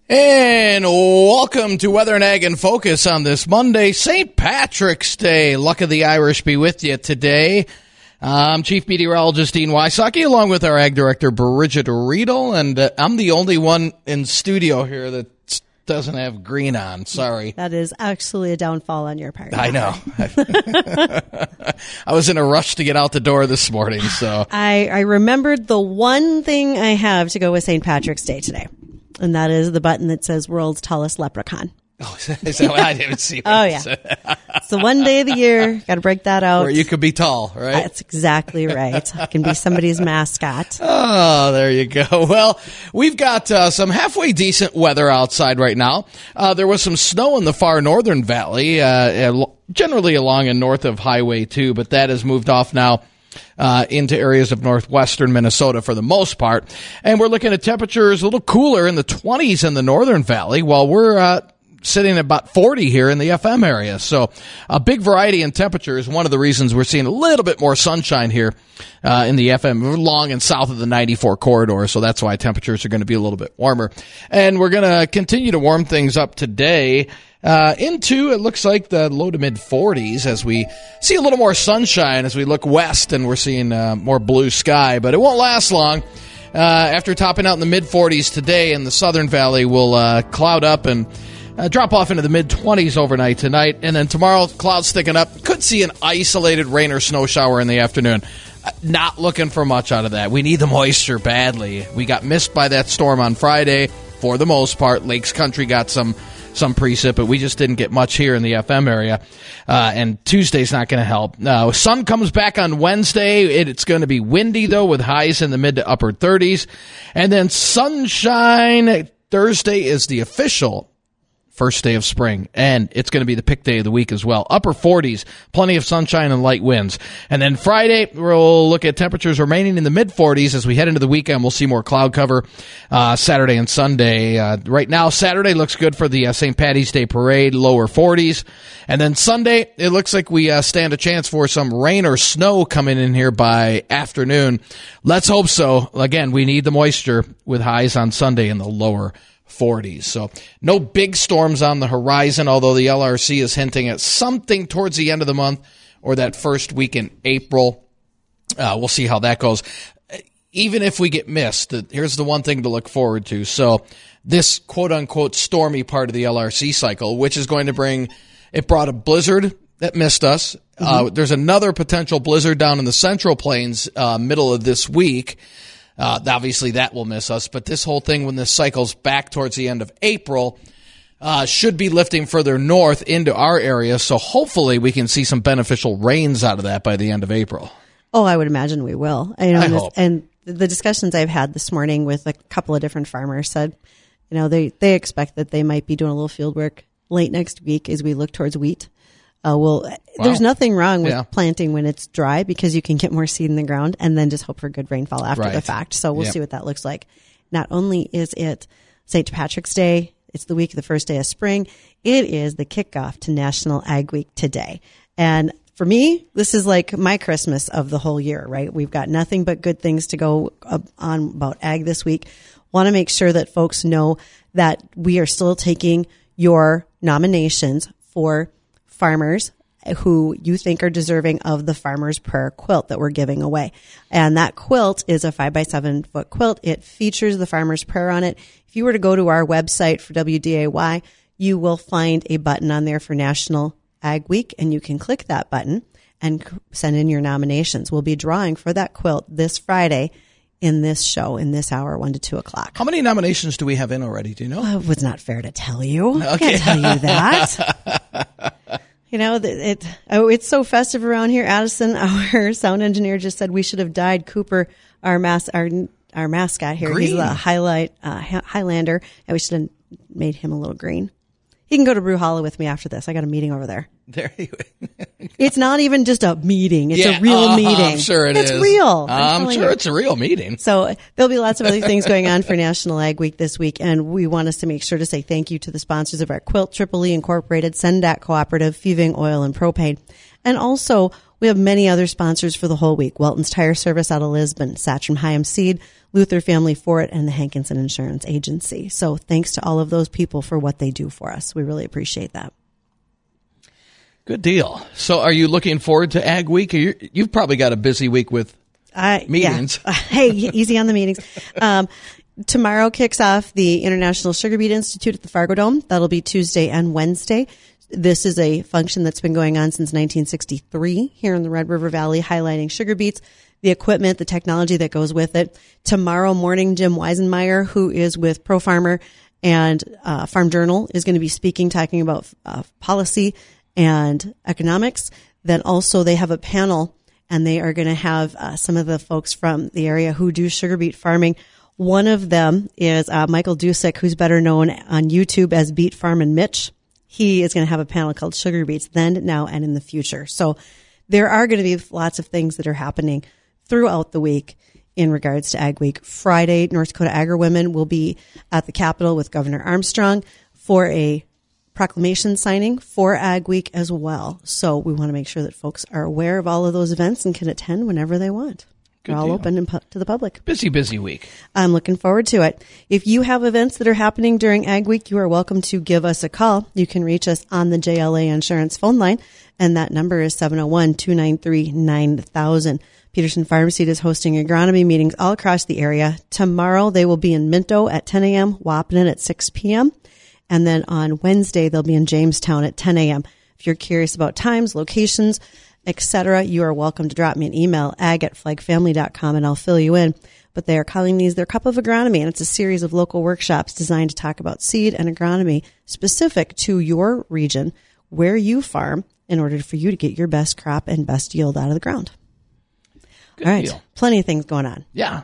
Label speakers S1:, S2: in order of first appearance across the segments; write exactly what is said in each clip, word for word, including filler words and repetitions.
S1: And welcome to Weather and Ag in Focus on this Monday, Saint Patrick's Day. Luck of the Irish be with you today. I'm Chief Meteorologist Dean Wysocki, along with our Ag Director Bridget Riedel, and uh, I'm the only one in studio here that doesn't have green on. Sorry.
S2: That is actually a downfall on your part.
S1: I know. I was in a rush to get out the door this morning, so.
S2: I, I remembered the one thing I have to go with Saint Patrick's Day today. And that is the button that says World's Tallest Leprechaun.
S1: Oh, is that what I didn't see?
S2: Oh, yeah. It's the one day of the year. Got to break that out.
S1: Where you could be tall, right?
S2: That's exactly right. I can be somebody's mascot.
S1: Oh, there you go. Well, we've got uh, some halfway decent weather outside right now. Uh, there was some snow in the far northern valley, uh, generally along and north of Highway two, but that has moved off now. Uh, into areas of northwestern Minnesota for the most part. And we're looking at temperatures a little cooler in the twenties in the northern valley, while we're uh, sitting at about forty here in the F M area. So a big variety in temperature is one of the reasons we're seeing a little bit more sunshine here uh, in the F M, long and south of the ninety-four corridor. So that's why temperatures are going to be a little bit warmer. And we're going to continue to warm things up today. Uh, into, it looks like the low to mid forties as we see a little more sunshine as we look west and we're seeing uh, more blue sky, but it won't last long. Uh, after topping out in the mid forties today in the southern valley, we'll uh, cloud up and uh, drop off into the mid twenties overnight tonight. And then tomorrow, clouds thicking up. Could see an isolated rain or snow shower in the afternoon. Uh, not looking for much out of that. We need the moisture badly. We got missed by that storm on Friday for the most part. Lakes Country got some some precip, but we just didn't get much here in the F M area. Uh, and Tuesday's not going to help. Uh, sun comes back on Wednesday. It, it's going to be windy, though, with highs in the mid to upper thirties. And then sunshine. Thursday is the official first day of spring, and it's going to be the pick day of the week as well. Upper forties, plenty of sunshine and light winds. And then Friday, we'll look at temperatures remaining in the mid forties. As we head into the weekend, we'll see more cloud cover uh, Saturday and Sunday. Uh, right now, Saturday looks good for the uh, Saint Patty's Day parade, lower forties. And then Sunday, it looks like we uh, stand a chance for some rain or snow coming in here by afternoon. Let's hope so. Again, we need the moisture with highs on Sunday in the lower forties. So no big storms on the horizon, although the L R C is hinting at something towards the end of the month or that first week in April. Uh, we'll see how that goes. Even if we get missed, here's the one thing to look forward to. So this quote-unquote stormy part of the L R C cycle, which is going to bring, it brought a blizzard that missed us. Mm-hmm. Uh, there's another potential blizzard down in the Central Plains uh, middle of this week. Uh, obviously, that will miss us. But this whole thing, when this cycles back towards the end of April, uh, should be lifting further north into our area. So hopefully we can see some beneficial rains out of that by the end of April.
S2: Oh, I would imagine we will. I, know,
S1: I
S2: and,
S1: hope.
S2: And the discussions I've had this morning with a couple of different farmers said, you know, they, they expect that they might be doing a little field work late next week as we look towards wheat. Uh, well, wow. There's nothing wrong with yeah. planting when it's dry because you can get more seed in the ground and then just hope for good rainfall after
S1: right.
S2: the fact. So we'll
S1: yep.
S2: see what that looks like. Not only is it Saint Patrick's Day, it's the week of the first day of spring, it is the kickoff to National Ag Week today. And for me, this is like my Christmas of the whole year, right? We've got nothing but good things to go on about ag this week. Want to make sure that folks know that we are still taking your nominations for farmers who you think are deserving of the Farmer's Prayer quilt that we're giving away. And that quilt is a five by seven foot quilt. It features the Farmer's Prayer on it. If you were to go to our website for W D A Y, you will find a button on there for National Ag Week, and you can click that button and send in your nominations. We'll be drawing for that quilt this Friday in this show, in this hour, one to two o'clock.
S1: How many nominations do we have in already? Do you know?
S2: Well, it was not fair to tell you.
S1: Okay.
S2: I can't tell you that. You know, it, oh, it's so festive around here. Addison, our sound engineer, just said we should have dyed Cooper, our mas- our, our mascot here.
S1: Green.
S2: He's the highlight, uh, Highlander, and we should have made him a little green. He can go to Brew Hollow with me after this. I got a meeting over there.
S1: There you
S2: It's not even just a meeting. It's
S1: yeah,
S2: a real
S1: uh,
S2: meeting.
S1: I'm sure it
S2: it's
S1: is.
S2: real.
S1: I'm, I'm sure
S2: you.
S1: it's a real meeting.
S2: So there'll be lots of other things going on for National Ag Week this week. And we want us to make sure to say thank you to the sponsors of our Quilt, Triple E Incorporated, Sendat Cooperative, Feving Oil and Propane. And also We have many other sponsors for the whole week. Welton's Tire Service out of Lisbon, Satcham Hyam Seed, Luther Family Fort, and the Hankinson Insurance Agency. So thanks to all of those people for what they do for us. We really appreciate that.
S1: Good deal. So are you looking forward to Ag Week? You, you've probably got a busy week with uh, meetings.
S2: Yeah. Hey, easy on the meetings. Um, tomorrow kicks off the International Sugar Beet Institute at the Fargo Dome. That'll be Tuesday and Wednesday. This is a function that's been going on since nineteen sixty-three here in the Red River Valley, highlighting sugar beets, the equipment, the technology that goes with it. Tomorrow morning, Jim Weisenmeyer, who is with Pro Farmer and uh, Farm Journal, is going to be speaking, talking about uh, policy and economics. Then also they have a panel, and they are going to have uh, some of the folks from the area who do sugar beet farming. One of them is uh, Michael Dusick, who's better known on YouTube as Beet Farmin' Mitch. He is going to have a panel called Sugar Beets Then, Now, and in the Future. So there are going to be lots of things that are happening throughout the week in regards to Ag Week. Friday, North Dakota Agri-Women will be at the Capitol with Governor Armstrong for a proclamation signing for Ag Week as well. So we want to make sure that folks are aware of all of those events and can attend whenever they want. Good They're all deal. Open and pu- to the public.
S1: Busy, busy week.
S2: I'm looking forward to it. If you have events that are happening during Ag Week, you are welcome to give us a call. You can reach us on the J L A Insurance phone line, and that number is seven oh one, two nine three, nine thousand. Peterson Farm Seed is hosting agronomy meetings all across the area. Tomorrow they will be in Minto at ten a.m., Wapenen at six p.m., and then on Wednesday, they'll be in Jamestown at ten a.m. If you're curious about times, locations, et cetera, you are welcome to drop me an email, ag at flag family dot com, and I'll fill you in. But they are calling these their Cup of Agronomy, and it's a series of local workshops designed to talk about seed and agronomy specific to your region, where you farm, in order for you to get your best crop and best yield out of the ground.
S1: Good
S2: All right,
S1: deal.
S2: Plenty of things going on.
S1: Yeah.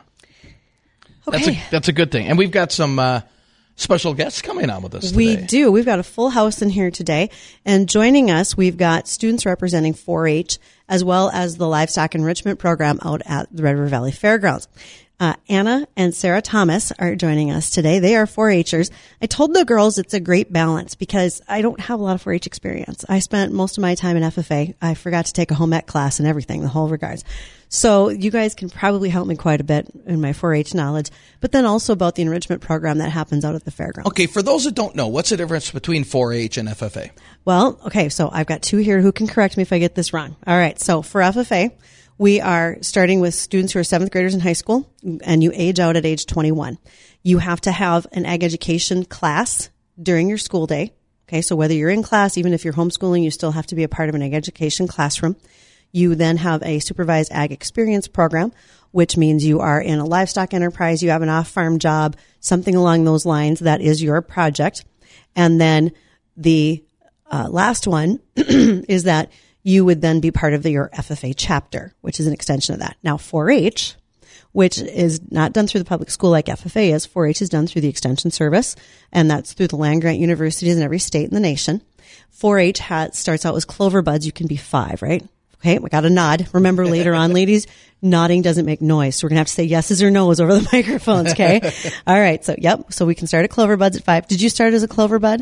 S2: Okay.
S1: That's a, that's a good thing. And we've got some uh, special guests coming on with us today.
S2: We do. We've got a full house in here today. And joining us, we've got students representing four H as well as the Livestock Enrichment Program out at the Red River Valley Fairgrounds. Uh, Anna and Sarah Thomas are joining us today. They are four H'ers. I told the girls it's a great balance because I don't have a lot of four H experience. I spent most of my time in F F A. I forgot to take a home ec class and everything, the whole regards. So you guys can probably help me quite a bit in my four H knowledge, but then also about the enrichment program that happens out at the fairgrounds.
S1: Okay, for those that don't know, what's the difference between four H and F F A?
S2: Well, okay, so I've got two here who can correct me if I get this wrong. All right, so for F F A, we are starting with students who are seventh graders in high school, and you age out at age twenty-one. You have to have an ag education class during your school day. Okay, so whether you're in class, even if you're homeschooling, you still have to be a part of an ag education classroom. You then have a supervised ag experience program, which means you are in a livestock enterprise, you have an off-farm job, something along those lines. That is your project. And then the uh, last one is that you would then be part of the, your F F A chapter, which is an extension of that. Now, four H, which is not done through the public school like F F A is, four H is done through the Extension Service, and that's through the land-grant universities in every state in the nation. four H has, starts out as clover buds. You can be five, right? Okay, we got a nod. Remember later on, ladies, nodding doesn't make noise. So we're going to have to say yeses or no's over the microphones, okay? All right, so yep, so we can start at clover buds at five. Did you start as a clover bud?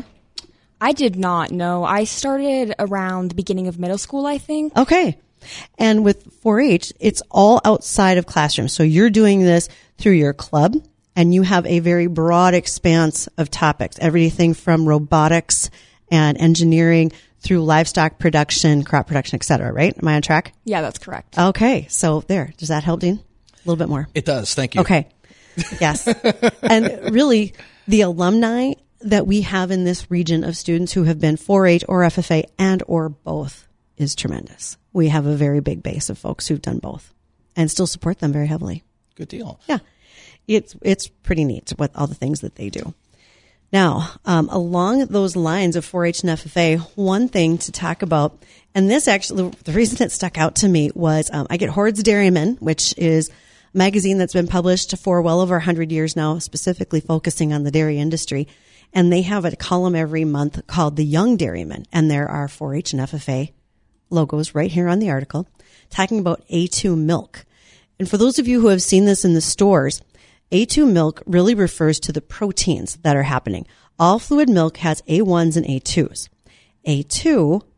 S3: I did not, no. I started around the beginning of middle school, I think.
S2: Okay. And with four H, it's all outside of classrooms. So you're doing this through your club, and you have a very broad expanse of topics, everything from robotics and engineering through livestock production, crop production, et cetera, right? Am I on track?
S3: Yeah, that's correct.
S2: Okay. So there. Does that help, Dean? A little bit more.
S1: It does. Thank you.
S2: Okay. Yes. And really, the alumni that we have in this region of students who have been four H or F F A and or both is tremendous. We have a very big base of folks who've done both and still support them very heavily.
S1: Good deal.
S2: Yeah. It's, it's pretty neat with all the things that they do. Now, um, along those lines of four H and F F A, one thing to talk about, and this actually, the reason it stuck out to me was um, I get Hordes Dairymen, which is a magazine that's been published for well over one hundred years now, specifically focusing on the dairy industry. And they have a column every month called The Young Dairyman. And there are four H and F F A logos right here on the article talking about A two milk. And for those of you who have seen this in the stores, A two milk really refers to the proteins that are happening. All fluid milk has A ones and A twos. A two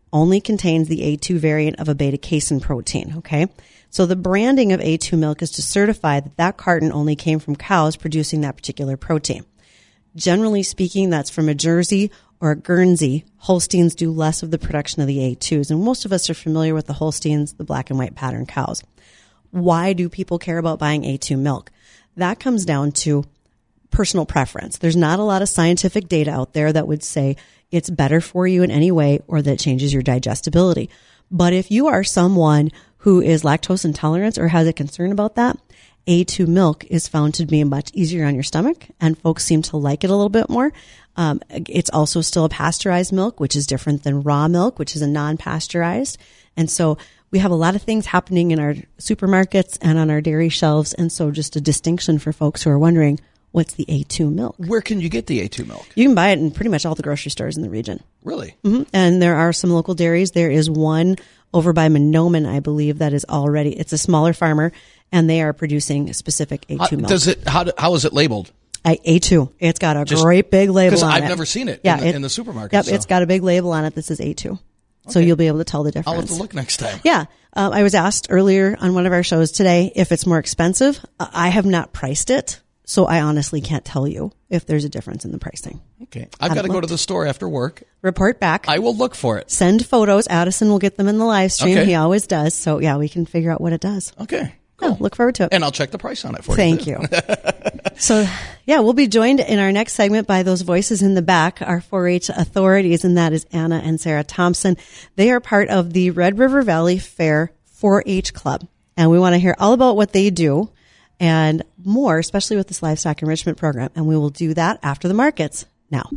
S2: only contains the A two variant of a beta-casein protein, okay? So the branding of A two milk is to certify that that carton only came from cows producing that particular protein. Generally speaking, that's from a Jersey or a Guernsey. Holsteins do less of the production of the A twos, and most of us are familiar with the Holsteins, the black and white pattern cows. Why do people care about buying A two milk? That comes down to personal preference. There's not a lot of scientific data out there that would say it's better for you in any way or that it changes your digestibility. But if you are someone who is lactose intolerant or has a concern about that, A two milk is found to be much easier on your stomach, and folks seem to like it a little bit more. Um, it's also still a pasteurized milk, which is different than raw milk, which is a non-pasteurized. And so we have a lot of things happening in our supermarkets and on our dairy shelves. And so just a distinction for folks who are wondering, what's the A two milk?
S1: Where can you get the A two milk?
S2: You can buy it in pretty much all the grocery stores in the region.
S1: Really?
S2: Mm-hmm. And there are some local dairies. There is one over by Monoman, I believe, that is already, it's a smaller farmer, and they are producing specific A two
S1: How,
S2: milk.
S1: does it? How do- how is it labeled?
S2: I, A two. It's got a
S1: Just-
S2: great big label
S1: Because
S2: on
S1: I've
S2: it.
S1: never seen it
S2: Yeah,
S1: in, the,
S2: it-
S1: in the supermarket.
S2: Yep,
S1: so.
S2: it's got a big label on it that says A two. So
S1: Okay.
S2: you'll be able to tell the difference.
S1: I'll have to look next time.
S2: Yeah. Um, I was asked earlier on one of our shows today if it's more expensive. Uh, I have not priced it, so I honestly can't tell you if there's a difference in the pricing.
S1: Okay. I've got to go to the store after work.
S2: Report back.
S1: I will look for it.
S2: Send photos. Addison will get them in the live stream.
S1: Okay.
S2: He always does. So, yeah, we can figure out what it does.
S1: Okay.
S2: Cool.
S1: Cool.
S2: Look forward to it.
S1: And I'll check the price on it for
S2: Thank
S1: you.
S2: you. So, yeah, we'll be joined in our next segment by those voices in the back, our four H authorities, and that is Anna and Sarah Thompson. They are part of the Red River Valley Fair four H Club, and we want to hear all about what they do and more, especially with this livestock enrichment program. And we will do that after the markets. Now.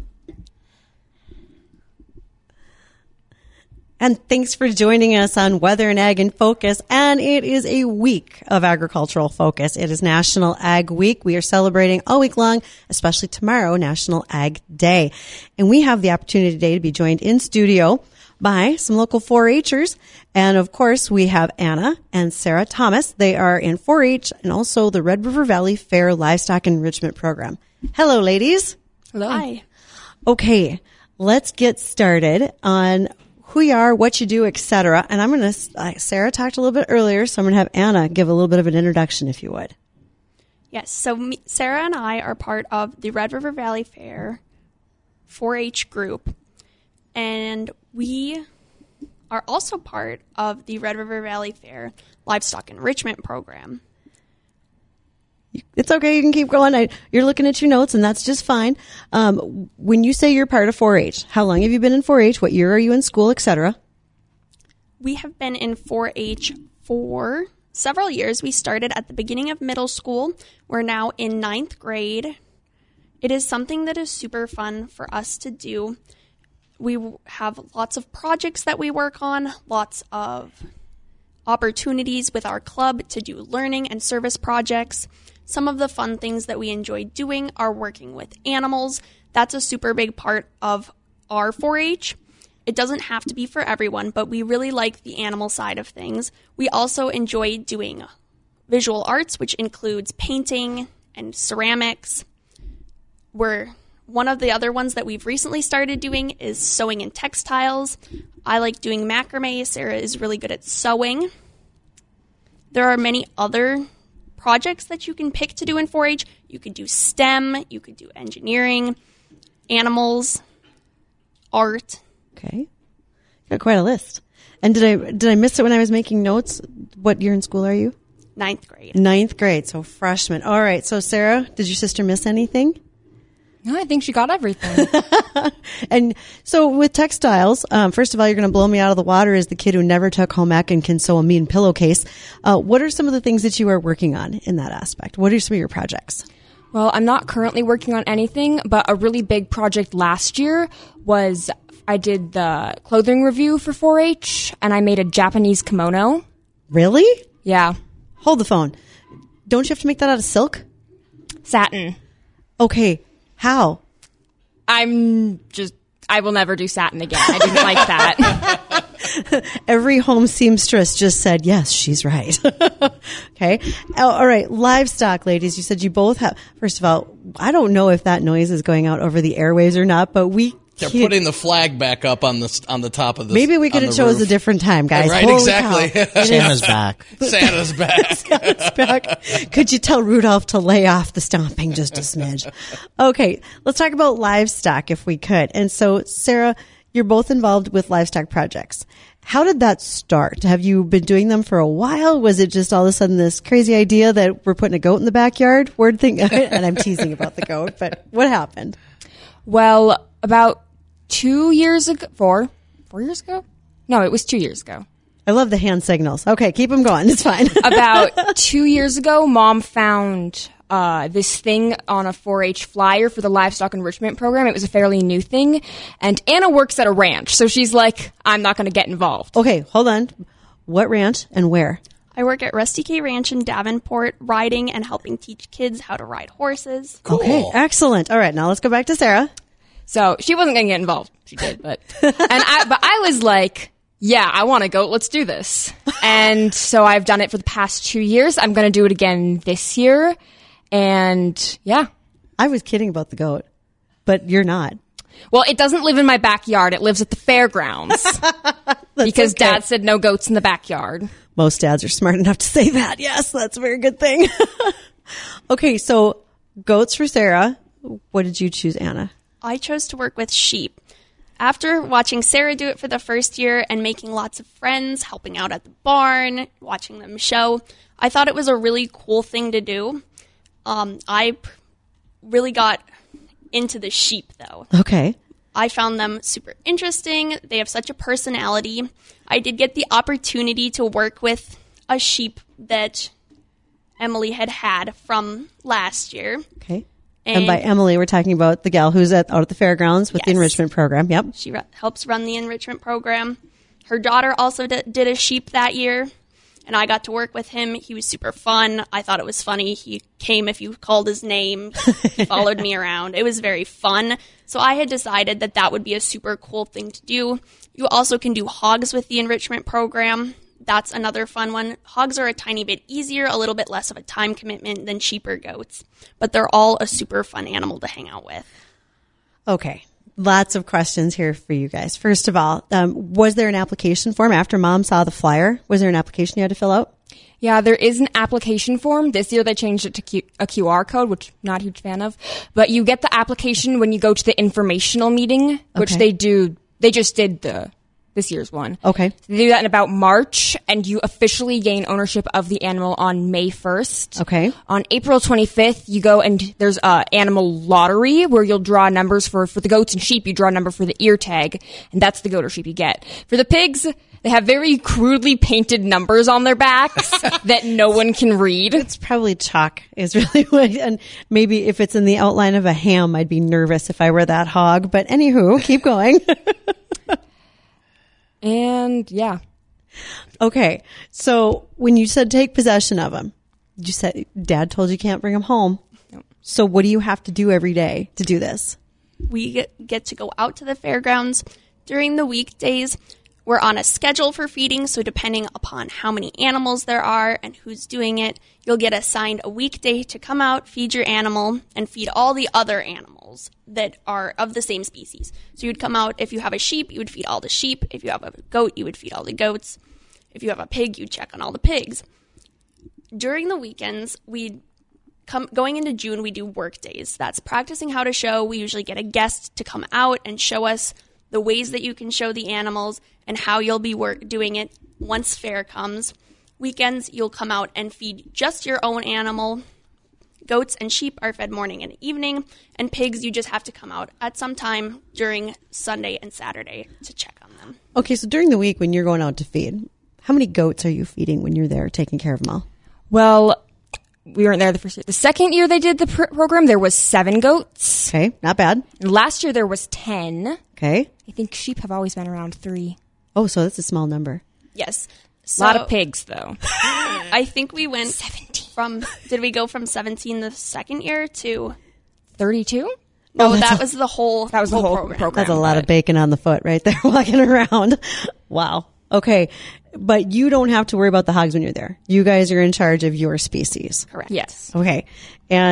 S2: And thanks for joining us on Weather and Ag in Focus. And it is a week of agricultural focus. It is National Ag Week. We are celebrating all week long, especially tomorrow, National Ag Day. And we have the opportunity today to be joined in studio by some local four H'ers. And of course, we have Anna and Sarah Thomas. They are in four H and also the Red River Valley Fair Livestock Enrichment Program. Hello, ladies.
S3: Hello. Hi.
S2: Okay, let's get started on who you are, what you do, et cetera. And I'm going to, uh, Sarah talked a little bit earlier, so I'm going to have Anna give a little bit of an introduction, if you would.
S4: Yes, so me, Sarah and I are part of the Red River Valley Fair four H group, and we are also part of the Red River Valley Fair Livestock Enrichment Program.
S2: It's okay. You can keep going. I, you're looking at your notes, and that's just fine. Um, when you say you're part of four H, how long have you been in four H? What year are you in school, et cetera?
S4: We have been in four H for several years. We started at the beginning of middle school. We're now in ninth grade. It is something that is super fun for us to do. We have lots of projects that we work on, lots of opportunities with our club to do learning and service projects. Some of the fun things that we enjoy doing are working with animals. That's a super big part of our four H. It doesn't have to be for everyone, but we really like the animal side of things. We also enjoy doing visual arts, which includes painting and ceramics. We're one of the other ones that we've recently started doing is sewing in textiles. I like doing macrame. Sarah is really good at sewing. There are many other projects that you can pick to do in four H. You could do STEM, you could do engineering, animals, art.
S2: Okay. Got quite a list. And did I did I miss it when I was making notes? What year in school are you?
S4: Ninth grade.
S2: Ninth grade, so freshman. All right. So Sarah, did your sister miss anything?
S3: No, I think she got everything.
S2: And so with textiles, um, first of all, you're going to blow me out of the water as the kid who never took home ec and can sew a mean pillowcase. Uh, what are some of the things that you are working on in that aspect? What are some of your projects?
S3: Well, I'm not currently working on anything, but a really big project last year was I did the clothing review for four H, and I made a Japanese kimono.
S2: Really?
S3: Yeah.
S2: Hold the phone. Don't you have to make that out of silk?
S3: Satin.
S2: Okay. How?
S3: I'm just, I will never do satin again. I didn't like that.
S2: Every home seamstress just said, yes, she's right. Okay. Oh, all right. Livestock, ladies. You said you both have, first of all, I don't know if that noise is going out over the airwaves or not, but we
S1: They're putting the flag back up on the on the top of the.
S2: Maybe we could have chose
S1: roof.
S2: a different time, guys.
S1: Right,
S2: Holy
S1: exactly.
S2: cow.
S5: Santa's back.
S1: Santa's back.
S2: Santa's back. Could you tell Rudolph to lay off the stomping just a smidge? Okay, let's talk about livestock if we could. And so, Sarah, you're both involved with livestock projects. How did that start? Have you been doing them for a while? Was it just all of a sudden this crazy idea that we're putting a goat in the backyard? Word thing, and I'm teasing about the goat, but what happened?
S3: Well, about two years ago, four, four years ago? No, it was two years ago.
S2: I love the hand signals. Okay, keep them going. It's fine.
S3: About two years ago, Mom found uh, this thing on a four H flyer for the livestock enrichment program. It was a fairly new thing. And Anna works at a ranch, so she's like, I'm not going to get involved.
S2: Okay, hold on. What ranch and where?
S4: I work at Rusty K Ranch in Davenport, riding and helping teach kids how to ride horses.
S1: Cool.
S2: Okay, excellent. All right, now let's go back to Sarah.
S3: So she wasn't going to get involved. She did, but and I, but I was like, yeah, I want a goat. Let's do this. And so I've done it for the past two years. I'm going to do it again this year. And yeah.
S2: I was kidding about the goat, but you're not.
S3: Well, it doesn't live in my backyard. It lives at the fairgrounds because
S2: okay.
S3: Dad said no goats in the backyard.
S2: Most dads are smart enough to say that. Yes, that's a very good thing. Okay, so goats for Sarah. What did you choose, Anna?
S4: I chose to work with sheep. After watching Sarah do it for the first year and making lots of friends, helping out at the barn, watching them show, I thought it was a really cool thing to do. Um, I p- really got into the sheep, though.
S2: Okay.
S4: I found them super interesting. They have such a personality. I did get the opportunity to work with a sheep that Emily had had from last year.
S2: Okay. And, and by Emily, we're talking about the gal who's at, out at the fairgrounds with
S4: yes.
S2: the enrichment program. Yep.
S4: She re- helps run the enrichment program. Her daughter also d- did a sheep that year, and I got to work with him. He was super fun. I thought it was funny. He came if you called his name. He followed me around. It was very fun. So I had decided that that would be a super cool thing to do. You also can do hogs with the enrichment program. That's another fun one. Hogs are a tiny bit easier, a little bit less of a time commitment than sheep or goats, but they're all a super fun animal to hang out with.
S2: Okay. Lots of questions here for you guys. First of all, um, was there an application form after Mom saw the flyer? Was there an application you had to fill out?
S3: Yeah, there is an application form. This year they changed it to Q- a Q R code, which I'm not a huge fan of. But you get the application when you go to the informational meeting, which
S2: Okay.
S3: they do. They just did the this year's one.
S2: Okay.
S3: They do that in about March, and you officially gain ownership of the animal on May first.
S2: Okay.
S3: On April twenty-fifth, you go and there's a animal lottery where you'll draw numbers for, for the goats and sheep. You draw a number for the ear tag, and that's the goat or sheep you get. For the pigs, they have very crudely painted numbers on their backs that no one can read.
S2: It's probably chalk is really what, and maybe if it's in the outline of a ham, I'd be nervous if I were that hog. But anywho, keep going.
S3: And yeah.
S2: Okay. So when you said take possession of them, you said Dad told you can't bring them home.
S3: Nope.
S2: So what do you have to do every day to do this?
S4: We get, get to go out to the fairgrounds during the weekdays. We're on a schedule for feeding, so depending upon how many animals there are and who's doing it, you'll get assigned a weekday to come out, feed your animal, and feed all the other animals that are of the same species. So you'd come out, if you have a sheep, you would feed all the sheep. If you have a goat, you would feed all the goats. If you have a pig, you'd check on all the pigs. During the weekends, we come going into June, we do work days. That's practicing how to show. We usually get a guest to come out and show us the ways that you can show the animals and how you'll be work doing it once fair comes. Weekends, you'll come out and feed just your own animal. Goats and sheep are fed morning and evening, and pigs, you just have to come out at some time during Sunday and Saturday to check on them.
S2: Okay. So during the week when you're going out to feed, how many goats are you feeding when you're there taking care of them all?
S3: Well, we weren't there the first year. The second year they did the pr- program, there was seven goats.
S2: Okay. Not bad.
S3: And last year there was ten.
S2: Okay.
S3: I think sheep have always been around three.
S2: Oh, so that's a small number.
S4: Yes.
S3: A
S4: So
S3: lot of pigs, though.
S4: I think we went
S3: seventeen.
S4: from, did we go from seventeen the second year to,
S3: thirty-two?
S4: no,
S2: Oh, that's
S4: that
S2: a-
S4: was the whole,
S3: That was the whole program.
S2: That's a lot of bacon on the foot right there walking around. Wow. Okay. But you don't have to worry about the hogs when you're there. You guys are in charge of your species.
S4: Correct.
S3: Yes.
S2: Okay. And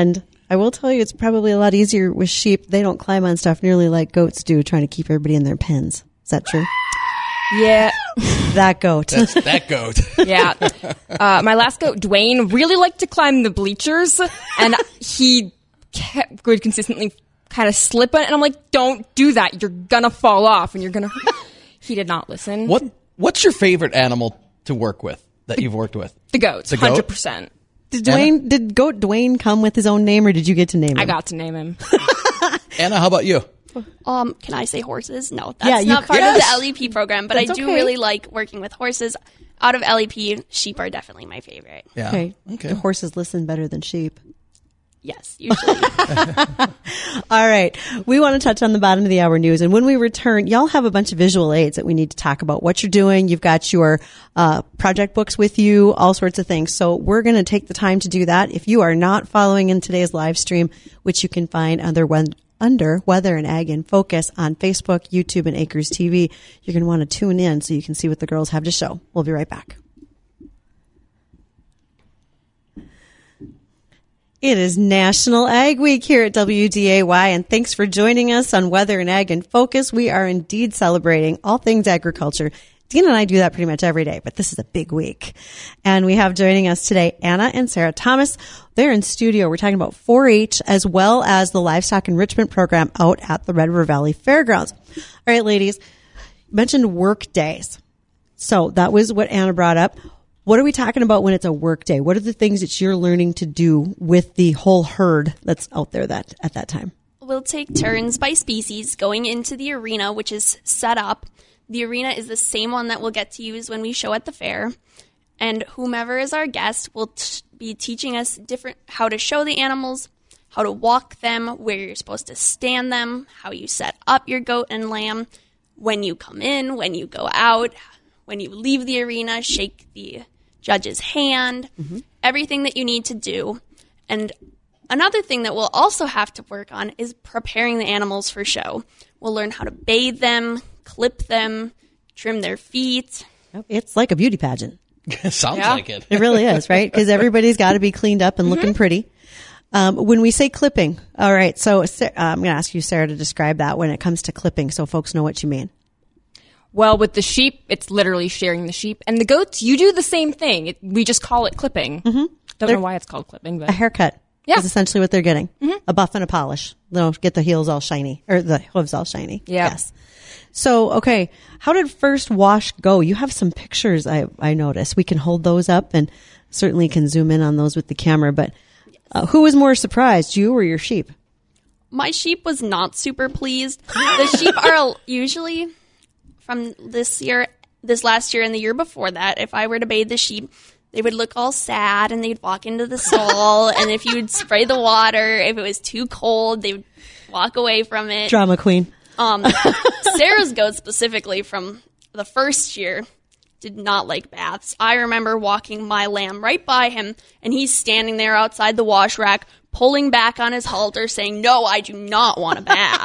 S2: I will tell you, it's probably a lot easier with sheep. They don't climb on stuff nearly like goats do, trying to keep everybody in their pens. Is that true?
S3: Yeah.
S2: That goat.
S1: That's that goat.
S3: Yeah. Uh, my last goat, Dwayne, really liked to climb the bleachers, and he kept, would consistently kind of slip on it. And I'm like, don't do that. You're going to fall off, and you're going to... He did not listen.
S1: What What's your favorite animal to work with that you've worked with?
S3: The goats,
S1: The goat?
S3: one hundred percent.
S2: Did Dwayne, did goat Dwayne come with his own name, or did you get to name him?
S3: I got to name him.
S1: Anna, how about you?
S4: Um, can I say horses? No, that's
S2: Yeah, you
S4: not part
S1: yes.
S4: of the L E P program, but
S2: That's
S4: I do
S2: okay.
S4: really like working with horses. Out of L E P, sheep are definitely my favorite.
S1: Yeah.
S2: Okay.
S1: Okay.
S2: The horses listen better than sheep.
S4: Yes, usually.
S2: All right. We want to touch on the bottom of the hour news. And when we return, y'all have a bunch of visual aids that we need to talk about what you're doing. You've got your uh, project books with you, all sorts of things. So we're going to take the time to do that. If you are not following in today's live stream, which you can find under when, under Weather and Ag in Focus on Facebook, YouTube, and Acres T V, you're going to want to tune in so you can see what the girls have to show. We'll be right back. It is National Ag Week here at W D A Y, and thanks for joining us on Weather and Ag in Focus. We are indeed celebrating all things agriculture. Dean and I do that pretty much every day, but this is a big week. And we have joining us today Anna and Sarah Thomas. They're in studio. We're talking about four H as well as the Livestock Enrichment Program out at the Red River Valley Fairgrounds. All right, ladies, you mentioned work days. So that was what Anna brought up. What are we talking about when it's a work day? What are the things that you're learning to do with the whole herd that's out there that at that time?
S4: We'll take turns by species going into the arena, which is set up. The arena is the same one that we'll get to use when we show at the fair. And whomever is our guest will t- be teaching us different how to show the animals, how to walk them, where you're supposed to stand them, how you set up your goat and lamb, when you come in, when you go out, when you leave the arena, shake the judge's hand, mm-hmm. everything that you need to do. And another thing that we'll also have to work on is preparing the animals for show. We'll learn how to bathe them, clip them, trim their feet.
S2: It's like a beauty pageant.
S1: Sounds
S3: Yeah.
S1: like it.
S2: It really is, right? Because everybody's got to be cleaned up and looking pretty. Um, when we say clipping, all right, so uh, I'm going to ask you, Sarah, to describe that when it comes to clipping so folks know what you mean.
S3: Well, with the sheep, it's literally shearing the sheep. And the goats, you do the same thing. It, we just call it clipping. Mm-hmm. Don't
S2: They're-
S3: know why it's called clipping, but
S2: A haircut
S3: Yeah.
S2: is essentially what they're getting. A buff and a polish. They'll get the heels all shiny, or the hooves all shiny.
S3: Yeah.
S2: Yes. So, okay, how did first wash go? You have some pictures I, I noticed. We can hold those up and certainly can zoom in on those with the camera. But uh, who was more surprised, you or your sheep?
S4: My sheep was not super pleased. The sheep are usually from this year, this last year and the year before that, if I were to bathe the sheep, they would look all sad and they'd walk into the stall. And if you would spray the water, if it was too cold, they would walk away from it.
S2: Drama queen.
S4: Um, Sarah's goat specifically from the first year did not like baths. I remember walking my lamb right by him, and he's standing there outside the wash rack, pulling back on his halter, saying, "No, I do not want a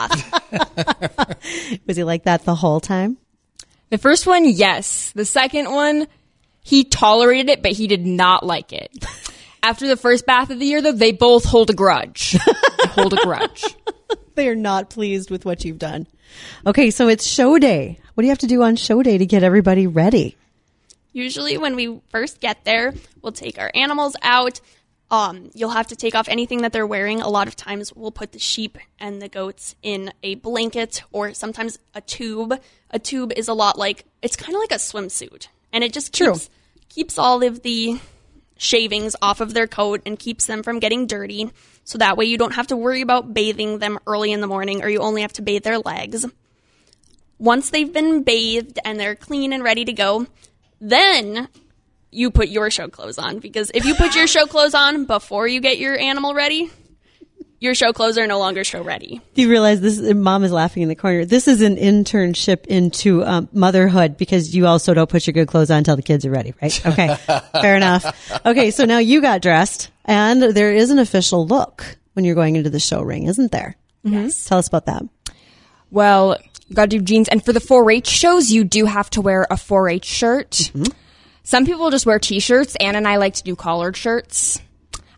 S4: bath."
S2: Was he like that the whole time?
S3: the first one, yes. The second one, he tolerated it, but he did not like it. After the first bath of the year, though, they both hold a grudge. They hold a grudge.
S2: They are not pleased with what you've done. Okay, so it's show day. What do you have to do on show day to get everybody ready?
S4: Usually when we first get there, we'll take our animals out. Um, you'll have to take off anything that they're wearing. A lot of times we'll put the sheep and the goats in a blanket or sometimes a tube. A tube is a lot like, it's kind of like a swimsuit. And it just
S2: True.
S4: keeps, keeps all of the shavings off of their coat and keeps them from getting dirty. So that way you don't have to worry about bathing them early in the morning, or you only have to bathe their legs. Once they've been bathed and they're clean and ready to go, then you put your show clothes on. Because if you put your show clothes on before you get your animal ready, your show clothes are no longer show ready.
S2: Do you realize this? Mom is laughing in the corner. This is an internship into um, motherhood because you also don't put your good clothes on until the kids are ready, right? Okay, fair enough. Okay, so now you got dressed, and there is an official look when you're going into the show ring, isn't there? Yes. Tell us about that.
S3: Well, you got to do jeans. And for the four H shows, you do have to wear a four H shirt. Mm-hmm. Some people just wear T-shirts. Anna and I like to do collared shirts.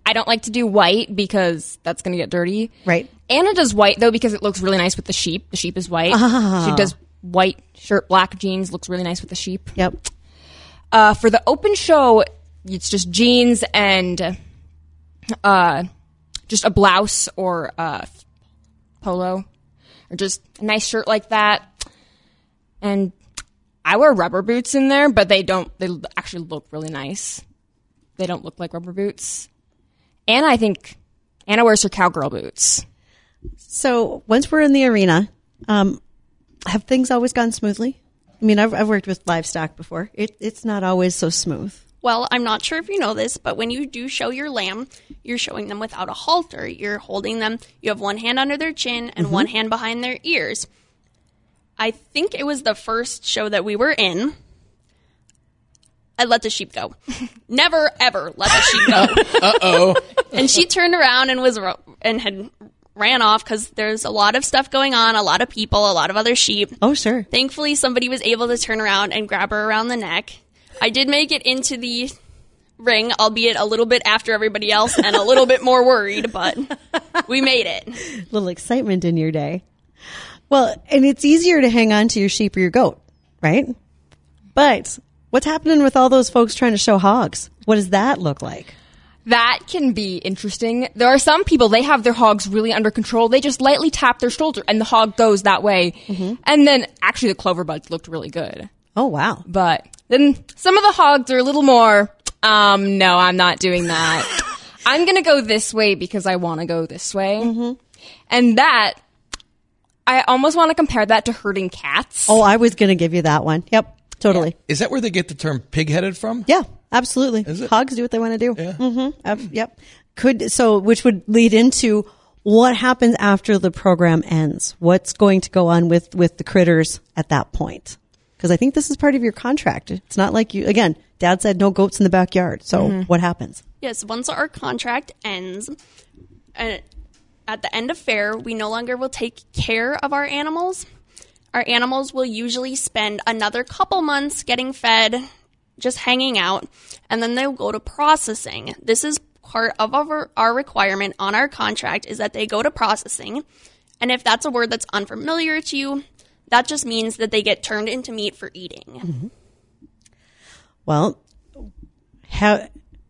S3: I don't like to do white because that's going to get dirty.
S2: Right.
S3: Anna does white, though, because it looks really nice with the sheep. The sheep is white.
S2: Ah.
S3: She does white shirt, black jeans, looks really nice with the sheep.
S2: Yep.
S3: Uh, for the open show, it's just jeans and uh, just a blouse or uh, polo or just a nice shirt like that. And I wear rubber boots in there, but they don't, they actually look really nice. They don't look like rubber boots. Anna, I think, Anna wears her cowgirl boots.
S2: So once we're in the arena, um, have things always gone smoothly? I mean, I've, I've worked with livestock before. It, it's not always so smooth.
S4: Well, I'm not sure if you know this, but when you do show your lamb, you're showing them without a halter. You're holding them. You have one hand under their chin and mm-hmm. one hand behind their ears. I think it was the first show that we were in. I let the sheep go. Never, ever let the sheep go.
S1: Uh-oh.
S4: And she turned around and was ro- and had ran off because there's a lot of stuff going on, a lot of people, a lot of other sheep.
S2: Oh, sure.
S4: Thankfully, somebody was able to turn around and grab her around the neck. I did make it into the ring, albeit a little bit after everybody else and a little bit more worried, but we made it.
S2: A little excitement in your day. Well, and it's easier to hang on to your sheep or your goat, right? But what's happening with all those folks trying to show hogs? What does that look like?
S3: That can be interesting. There are some people, they have their hogs really under control. They just lightly tap their shoulder and the hog goes that way. Mm-hmm. And then actually the clover buds looked really good.
S2: Oh, wow.
S3: But then some of the hogs are a little more, um, no, I'm not doing that. I'm going to go this way because I want to go this way. Mm-hmm. And that, I almost want to compare that to herding cats.
S2: Oh, I was going to give you that one. Yep, totally.
S1: Yeah. Is that where they get the term pig-headed from?
S2: Yeah, absolutely.
S1: Is it?
S2: Hogs do what they want to do.
S1: Yeah.
S2: Mm-hmm. Uh, yep. Could so, which would lead into what happens after the program ends. What's going to go on with with the critters at that point? Because I think this is part of your contract. It's not like you. Again, Dad said no goats in the backyard. So mm-hmm. what happens?
S4: Yes, once our contract ends. Uh, At the end of fair, we no longer will take care of our animals. Our animals will usually spend another couple months getting fed, just hanging out, and then they'll go to processing. This is part of our, our requirement on our contract is that they go to processing. And if that's a word that's unfamiliar to you, that just means that they get turned into meat for eating.
S2: Mm-hmm. Well, how,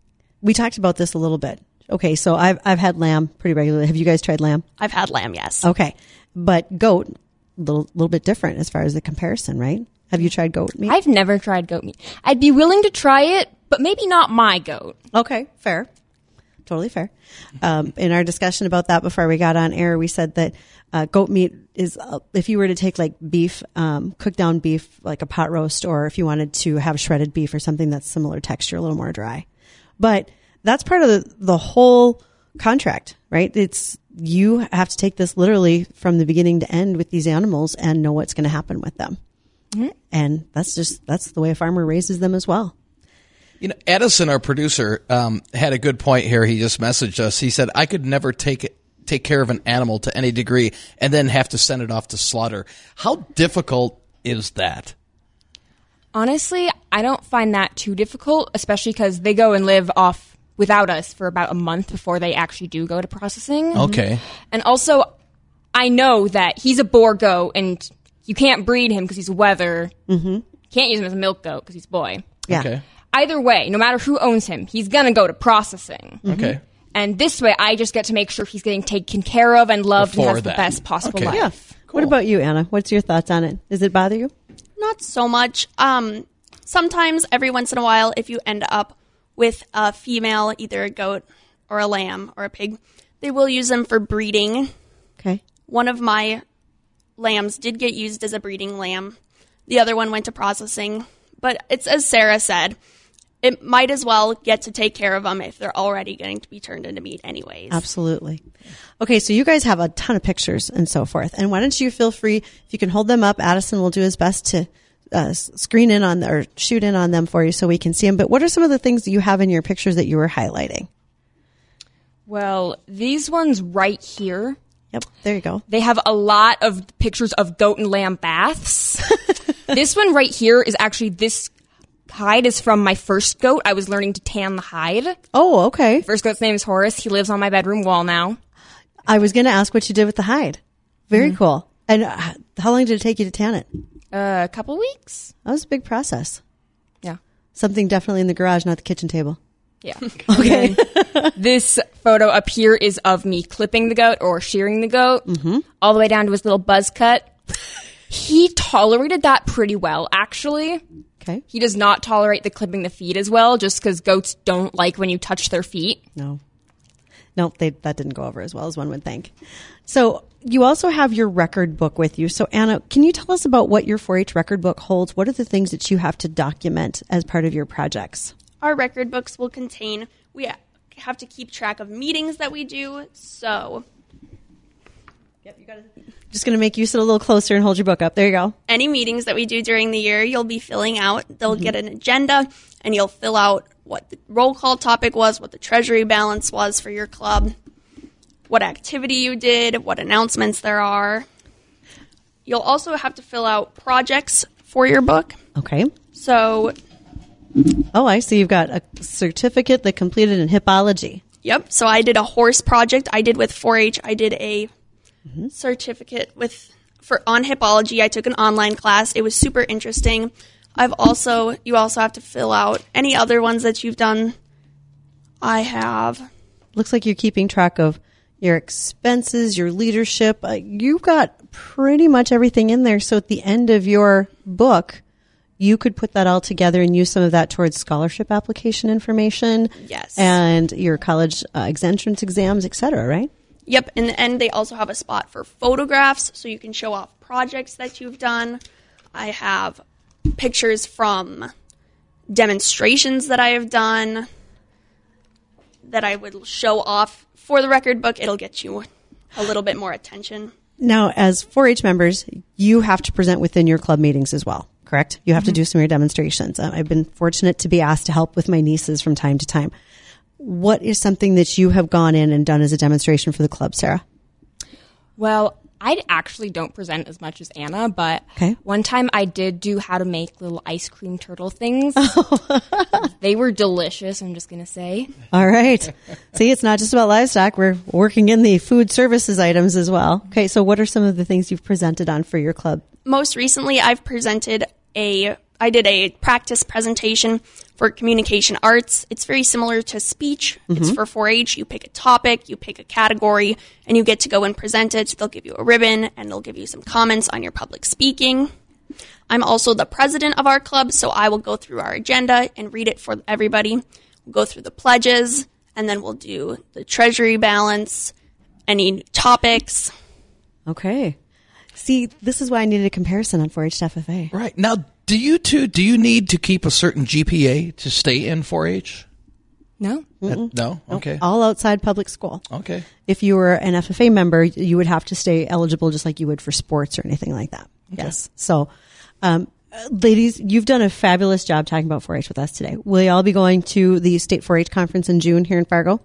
S2: we talked about this a little bit. Okay, so I've I've had lamb pretty regularly. Have you guys tried lamb?
S4: I've had lamb, yes.
S2: Okay, but goat, a little, little bit different as far as the comparison, right? Have you tried goat meat?
S3: I've never tried goat meat. I'd be willing to try it, but maybe not my goat.
S2: Okay, fair. Totally fair. Um, in our discussion about that before we got on air, we said that uh, goat meat is, uh, if you were to take like beef, um, cook down beef, like a pot roast, or if you wanted to have shredded beef or something that's similar texture, a little more dry. But that's part of the, the whole contract, right? It's, you have to take this literally from the beginning to end with these animals and know what's going to happen with them. Mm-hmm. And that's just, that's the way a farmer raises them as well.
S1: You know, Edison, our producer, um, had a good point here. He just messaged us. He said, I could never take it, take care of an animal to any degree and then have to send it off to slaughter. How difficult is that?
S3: Honestly, I don't find that too difficult, especially because they go and live off without us for about a month before they actually do go to processing.
S1: Okay.
S3: And also, I know that he's a boar goat and you can't breed him because he's a wether. Mm-hmm. Can't use him as a milk goat because he's a boy.
S2: Yeah.
S1: Okay.
S3: Either way, no matter who owns him, he's going to go to processing.
S1: Mm-hmm. Okay.
S3: And this way, I just get to make sure he's getting taken care of and loved
S1: Before
S3: and has
S1: that.
S3: the best possible
S1: Okay.
S3: life.
S2: Yeah.
S1: Cool.
S2: What about you, Anna? What's your thoughts on it? Does it bother you?
S4: Not so much. Um, sometimes, every once in a while, if you end up with a female, either a goat or a lamb or a pig, they will use them for breeding.
S2: Okay.
S4: One of my lambs did get used as a breeding lamb. The other one went to processing. But it's as Sarah said, it might as well get to take care of them if they're already going to be turned into meat anyways.
S2: Absolutely. Okay, so you guys have a ton of pictures and so forth. And why don't you feel free, if you can hold them up, Addison will do his best to uh, screen in on or shoot in on them for you so we can see them. But what are some of the things that you have in your pictures that you were highlighting?
S3: Well, these ones right here,
S2: Yep, there you go.
S3: they have a lot of pictures of goat and lamb baths. This one right here is actually this hide is from my first goat. I was learning to tan the hide.
S2: Oh, okay.
S3: First goat's name is Horace. He lives on my bedroom wall now.
S2: I was going to ask what you did with the hide. Very mm-hmm. cool. And uh, how long did it take you to tan it?
S3: Uh, a couple weeks.
S2: That was a big process.
S3: Yeah.
S2: Something definitely in the garage, not the kitchen table.
S3: Yeah.
S2: Okay.
S3: This photo up here is of me clipping the goat or shearing the goat, mm-hmm. all the way down to his little buzz cut. He tolerated that pretty well, actually.
S2: Okay.
S3: He does not tolerate the clipping the feet as well, just because goats don't like when you touch their feet.
S2: No. No, they, that didn't go over as well as one would think. So you also have your record book with you. So Anna, can you tell us about what your four H record book holds? What are the things that you have to document as part of your projects?
S4: Our record books will contain, we have to keep track of meetings that we do. So
S2: yep, you got it. Just going to make you sit a little closer and hold your book up. There you go.
S4: Any meetings that we do during the year, you'll be filling out. They'll mm-hmm. get an agenda, and you'll fill out what the roll call topic was, what the treasury balance was for your club, what activity you did, what announcements there are. You'll also have to fill out projects for your book.
S2: Okay.
S4: So,
S2: oh, I see. You've got a certificate that completed in hippology.
S4: Yep. So I did a horse project. I did with four H. I did a mm-hmm. certificate with for on hippology. I took an online class. It was super interesting. I've also, you also have to fill out any other ones that you've done. I have.
S2: Looks like you're keeping track of your expenses, your leadership. Uh, you've got pretty much everything in there. So at the end of your book, you could put that all together and use some of that towards scholarship application information.
S4: Yes.
S2: And your college uh, entrance exams, et cetera, right?
S4: Yep. In the end, they also have a spot for photographs so you can show off projects that you've done. I have pictures from demonstrations that I have done that I would show off for the record book. It'll get you a little bit more attention.
S2: Now, as four H members, you have to present within your club meetings as well, correct? You have mm-hmm. to do some of your demonstrations. Uh, I've been fortunate to be asked to help with my nieces from time to time. What is something that you have gone in and done as a demonstration for the club, Sarah?
S3: Well, I actually don't present as much as Anna, but
S2: okay.
S3: one time I did do how to make little ice cream turtle things. They were delicious, I'm just going to say.
S2: All right. See, it's not just about livestock. We're working in the food services items as well. Okay, so what are some of the things you've presented on for your club?
S4: Most recently, I've presented a, I did a practice presentation for communication arts. It's very similar to speech. Mm-hmm. It's for four H. You pick a topic, you pick a category, and you get to go and present it. They'll give you a ribbon, and they'll give you some comments on your public speaking. I'm also the president of our club, so I will go through our agenda and read it for everybody. We'll go through the pledges, and then we'll do the treasury balance, any topics.
S2: Okay. See, this is why I needed a comparison on four H to F F A.
S1: Right. Now, do you two, do you need to keep a certain G P A to stay in four H?
S3: No.
S1: Uh, no? Okay.
S2: All outside public school.
S1: Okay.
S2: If you were an F F A member, you would have to stay eligible just like you would for sports or anything like that. Okay. Yes. So, um, ladies, you've done a fabulous job talking about four H with us today. Will you all be going to the State four H conference in June here in Fargo?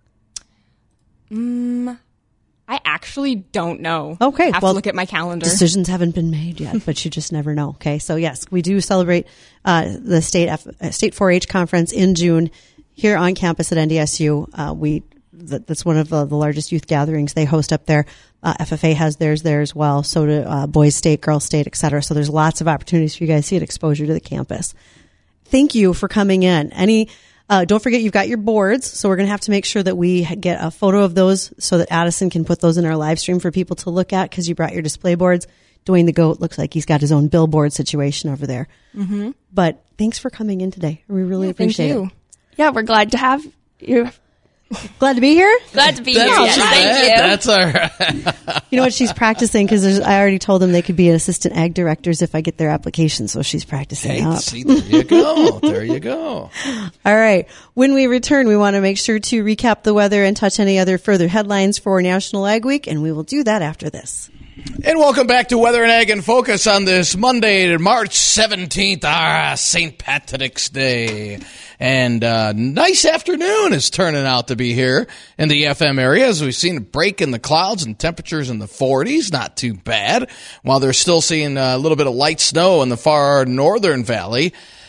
S3: Um, I actually don't know.
S2: Okay.
S3: I have
S2: well,
S3: to look at my calendar.
S2: Decisions haven't been made yet, but you just never know. Okay. So yes, we do celebrate, uh, the state, F- uh, State four H conference in June here on campus at N D S U. Uh, we, that, that's one of the, the largest youth gatherings they host up there. Uh, F F A has theirs there as well. So do, uh, Boys State, Girls State, et cetera. So there's lots of opportunities for you guys to get exposure to the campus. Thank you for coming in. Any, Uh, don't forget you've got your boards, so we're going to have to make sure that we get a photo of those so that Addison can put those in our live stream for people to look at because you brought your display boards. Dwayne the Goat looks like he's got his own billboard situation over there. Mm-hmm. But thanks for coming in today. We really
S3: yeah,
S2: appreciate
S3: thank you.
S2: it.
S4: Yeah, we're glad to have you.
S2: Glad to be here?
S4: Glad to be
S1: That's
S4: here. Yes, thank you.
S1: That's all right.
S2: You know what? She's practicing because I already told them they could be assistant ag directors if I get their application, so she's practicing
S1: Hey,
S2: up.
S1: see, there you go. There you go.
S2: All right. When we return, we want to make sure to recap the weather and touch any other further headlines for National Ag Week, and we will do that after this.
S1: And welcome back to Weather and Ag in Focus on this Monday, March seventeenth, ah, Saint Patrick's Day. And uh nice afternoon is turning out to be here in the F M area as we've seen a break in the clouds and temperatures in the forties. Not too bad. While they're still seeing a little bit of light snow in the far northern valley.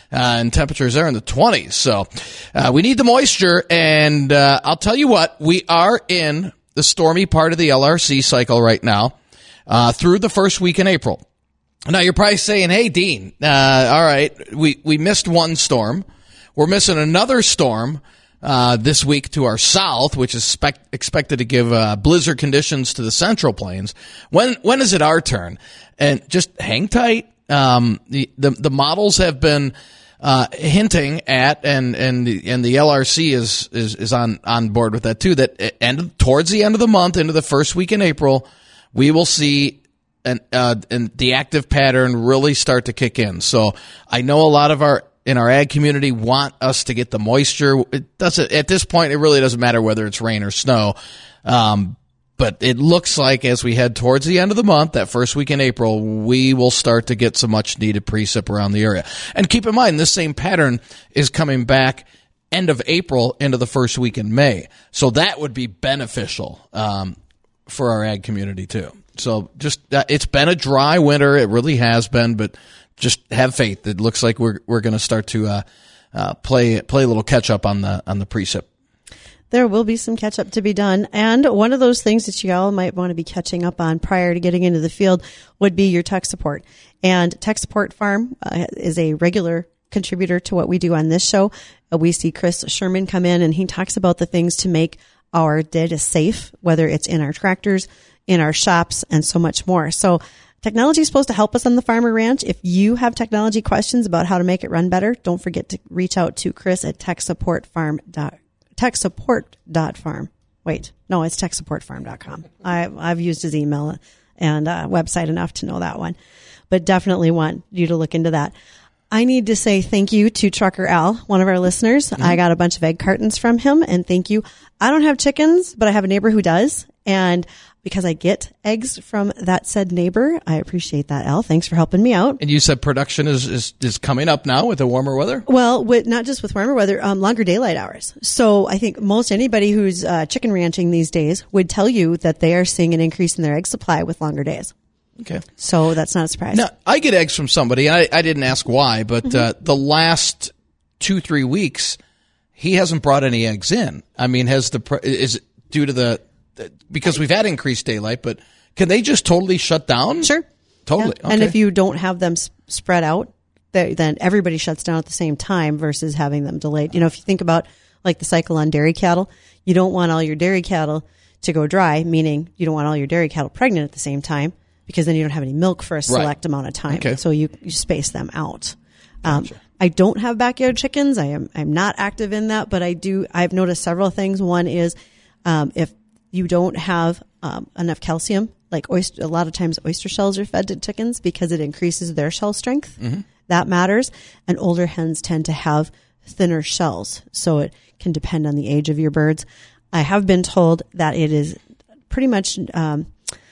S1: uh, and temperatures are in the twenties. So uh, we need the moisture, and uh, I'll tell you what, we are in the stormy part of the L R C cycle right now uh, through the first week in April. Now, you're probably saying, hey, Dean, uh, all right, we, we missed one storm. We're missing another storm uh, this week to our south, which is spec- expected to give uh, blizzard conditions to the Central Plains. When when is it our turn? And just hang tight. Um, the, the the models have been uh, hinting at, and and the, and the L R C is is is on on board with that too. That end towards the end of the month, into the first week in April, we will see an uh, and the active pattern really start to kick in. So I know a lot of our in our ag community want us to get the moisture. It doesn't at this point. It really doesn't matter whether it's rain or snow. Um, But it looks like as we head towards the end of the month, that first week in April, we will start to get some much needed precip around the area. And keep in mind, this same pattern is coming back end of April into the first week in May. So that would be beneficial um, for our ag community too. So just uh, it's been a dry winter. It really has been, but just have faith. It looks like we're we're going to start to uh, uh, play play a little catch up on the on the precip.
S2: There will be some catch up to be done. And one of those things that you all might want to be catching up on prior to getting into the field would be your tech support. And Tech Support Farm uh, is a regular contributor to what we do on this show. Uh, we see Chris Sherman come in and he talks about the things to make our data safe, whether it's in our tractors, in our shops, and so much more. So technology is supposed to help us on the farmer ranch. If you have technology questions about how to make it run better, don't forget to reach out to Chris at tech support farm dot com. tech support dot farm. Wait, no, it's tech support farm dot com. I, I've used his email and uh, website enough to know that one, but definitely want you to look into that. I need to say thank you to Trucker Al, one of our listeners. Mm-hmm. I got a bunch of egg cartons from him, and thank you. I don't have chickens, but I have a neighbor who does, and because I get eggs from that said neighbor, I appreciate that, Al. Thanks for helping me out.
S1: And you said production is, is, is coming up now with the warmer weather?
S2: Well, with, not just with warmer weather, um, longer daylight hours. So I think most anybody who's uh, chicken ranching these days would tell you that they are seeing an increase in their egg supply with longer days.
S1: Okay.
S2: So that's not a surprise.
S1: Now, I get eggs from somebody, and I, I didn't ask why, but mm-hmm. uh, the last two, three weeks, he hasn't brought any eggs in. I mean, has the is it due to the because we've had increased daylight, but can they just totally shut down?
S2: Sure.
S1: Totally.
S2: Yeah.
S1: Okay.
S2: And if you don't have them s- spread out, then everybody shuts down at the same time versus having them delayed. You know, if you think about like the cycle on dairy cattle, you don't want all your dairy cattle to go dry, meaning you don't want all your dairy cattle pregnant at the same time because then you don't have any milk for a select right. amount of time.
S1: Okay.
S2: So you, you space them out. Um,
S1: gotcha.
S2: I don't have backyard chickens. I am, I'm not active in that, but I do, I've noticed several things. One is, um, if you don't have um, enough calcium, like oyster, a lot of times oyster shells are fed to chickens because it increases their shell strength. Mm-hmm. That matters. And older hens tend to have thinner shells. So it can depend on the age of your birds. I have been told that it is pretty much um,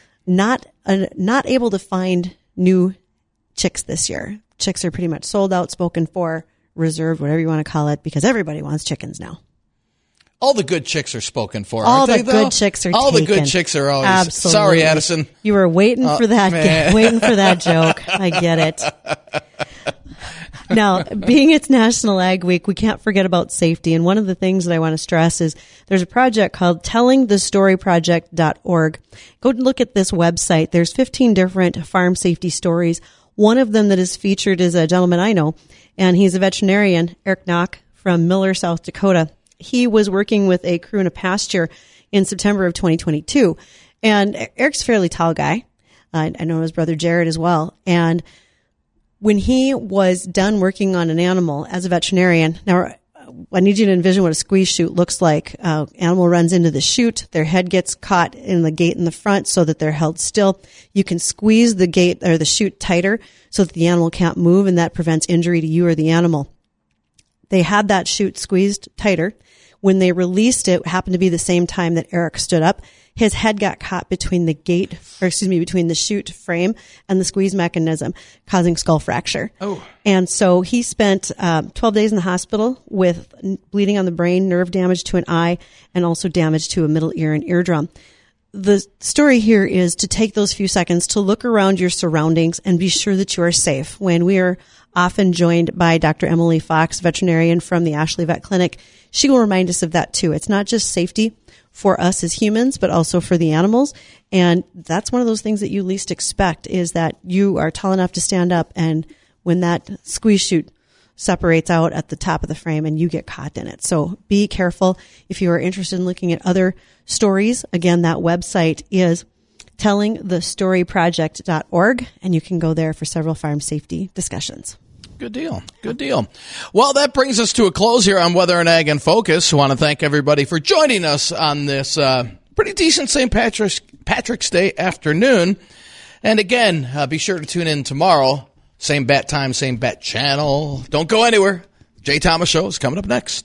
S2: not uh, not able to find new chicks this year. Chicks are pretty much sold out, spoken for, reserved, whatever you want to call it, because everybody wants chickens now.
S1: All the good chicks are spoken for.
S2: All
S1: aren't
S2: the
S1: they,
S2: good
S1: though?
S2: chicks are
S1: All
S2: taken.
S1: the good chicks are always.
S2: Absolutely.
S1: Sorry, Addison.
S2: You were waiting
S1: oh,
S2: for that.
S1: Man.
S2: Waiting for that joke. I get it. Now, being it's National Ag Week, we can't forget about safety. And one of the things that I want to stress is there's a project called telling the story project dot org. Go look at this website. There's fifteen different farm safety stories. One of them that is featured is a gentleman I know, and he's a veterinarian, Eric Knock from Miller, South Dakota. He was working with a crew in a pasture in September of twenty twenty-two. And Eric's a fairly tall guy. Uh, I know his brother Jared as well. And when he was done working on an animal as a veterinarian, now I need you to envision what a squeeze chute looks like. Uh, animal runs into the chute. Their head gets caught in the gate in the front so that they're held still. You can squeeze the gate or the chute tighter so that the animal can't move, and that prevents injury to you or the animal. They had that chute squeezed tighter. When they released it, it happened to be the same time that Eric stood up. His head got caught between the gate, or excuse me, between the chute frame and the squeeze mechanism, causing skull fracture.
S1: Oh.
S2: And so he spent um, twelve days in the hospital with bleeding on the brain, nerve damage to an eye, and also damage to a middle ear and eardrum. the story here is to take those few seconds to look around your surroundings and be sure that you are safe. When we are often joined by Doctor Emily Fox, veterinarian from the Ashley Vet Clinic, she will remind us of that too. It's not just safety for us as humans, but also for the animals. And that's one of those things that you least expect, is that you are tall enough to stand up, and when that squeeze chute separates out at the top of the frame and you get caught in it. So be careful. If you are interested in looking at other stories, again, that website is telling the story project dot org, and you can go there for several farm safety discussions.
S1: Good deal. Good deal. Well, that brings us to a close here on Weather and Ag in Focus. I want to thank everybody for joining us on this uh, pretty decent Saint Patrick's, Patrick's Day afternoon. And again, uh, be sure to tune in tomorrow. Same bat time, same bat channel. Don't go anywhere. Jay Thomas Show is coming up next.